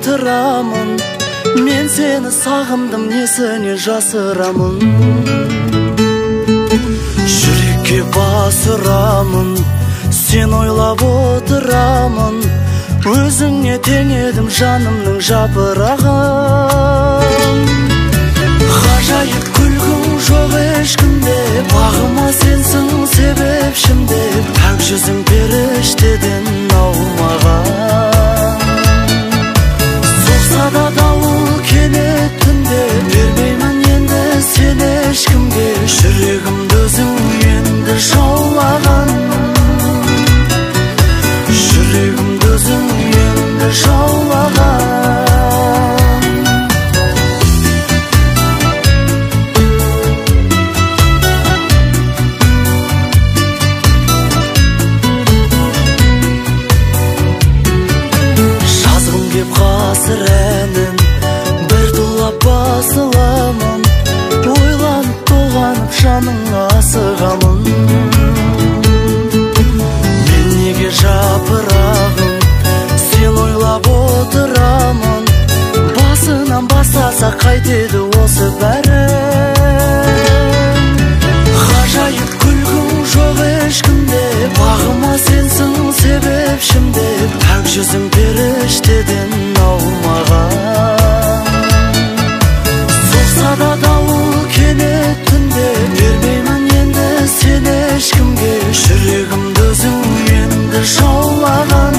отырамын, мен сені сағындым, несіне жасырамын. Жүрекке бас ұрамын, сен ойлап отырамын, өзіңе тең едім жанымның жапырағын. Ғажайып күлгің жоқ ешкімде, бағыма сенсің себепшімде, пәк жүзің періштеден аумаған. Соқса да дауыл кенет түнде, бермеймін енді сен ешкімге, жүрегімді өзің енді жаулаған. Жүрегімді өзің енді жаулаған. Жазғым кеп ғасыр әнін бір тулап басыламын, ойланып толғанып жаныңа асығамын. Мен неге жапырағым, сен ойлап отырамын, басынан бастаса қайтеді осы бәрі. Ғажайып күлгің жоқ ешкімде, бағыма сенсің себепшімде, пәк жүзің періштеден аумаған. Соқса да дауыл кенет түнде, бермеймін енді сен ешкімге, жүрегімді өзің енді жаулаған.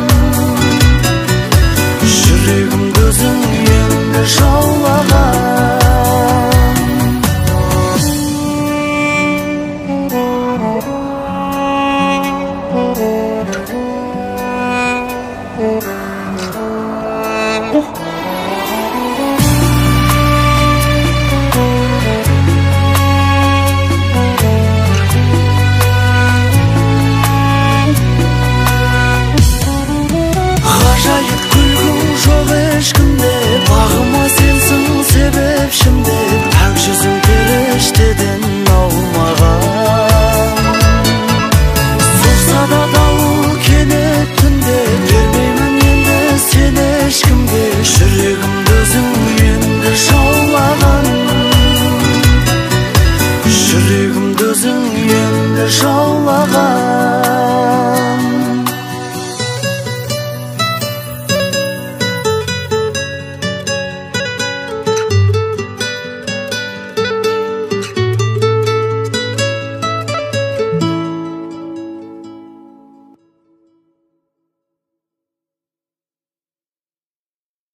Жүрегімді өзің енді жаулаған. Ғажайып күлгің жоқ ешкімде, бағыма сенсің себепшімде, пәк жүзің періштеден аумаған. Соқса да дауыл кенет түнде, бермеймін енді сен ешкімге, жүрегімді өзің енді жаулаған. Жүрегімді өзің енді жаулаған.